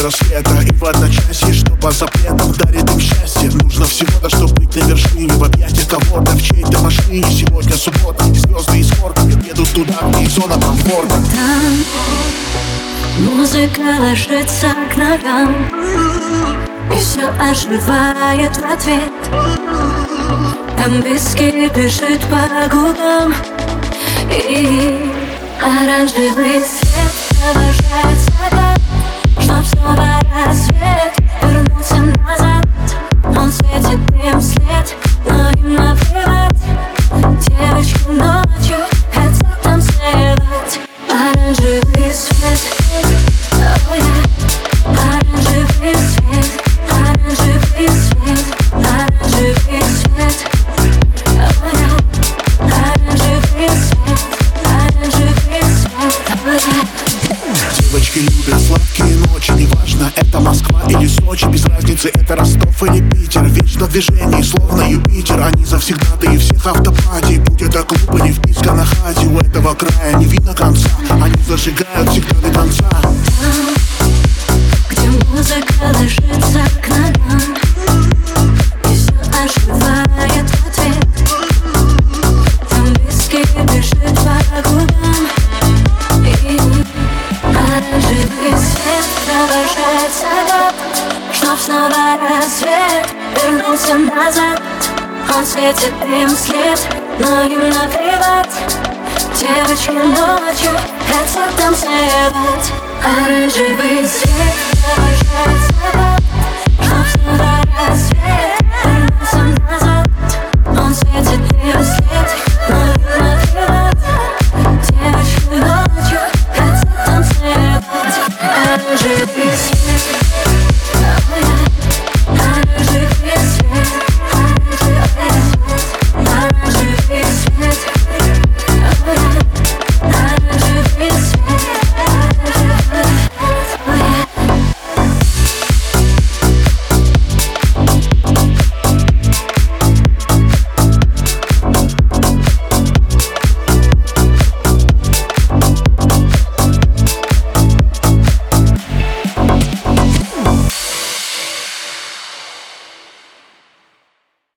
рассвета. И в одночасье, что по запретам дарит им счастье. Нужно всего-то, чтобы быть на вершине, в объятиях кого-то, в чьей-то машине. Сегодня суббота, и звезды из корка едут туда, где зона комфорта. Там музыка ложится к ногам, и все оживает в ответ. Там виски бежит по губам, и оранжевый свет провожает закат, чтоб снова рассвет вернулся назад. Он светит им вслед, но им наплевать. Девочки ночью хотят танцевать. Оранжевый свет, oh yeah. Оранжевый свет, оранжевый свет, оранжевый свет, oh yeah. Оранжевый свет, оранжевый свет, oh yeah. Девочки любят сладкие ночи, неважно, это Москва или Сочи, без разницы, это Ростов или Питер. Вечно в движении, словно Юпитер. Они завсегдатые всех автопатий. Будь это клуб или вписка на хате, у этого края не видно конца. Они зажигают всегда до конца. Там, где музыка ложится к ногам, и все оживает в ответ. Там виски бежит по губам, и оранжевый свет провожает закат, чтоб снова рассвет вернулся назад. Он светит им вслед, но им наплевать. Девочки ночью хотят танцевать. Оранжевый свет провожает закат, чтоб снова рассвет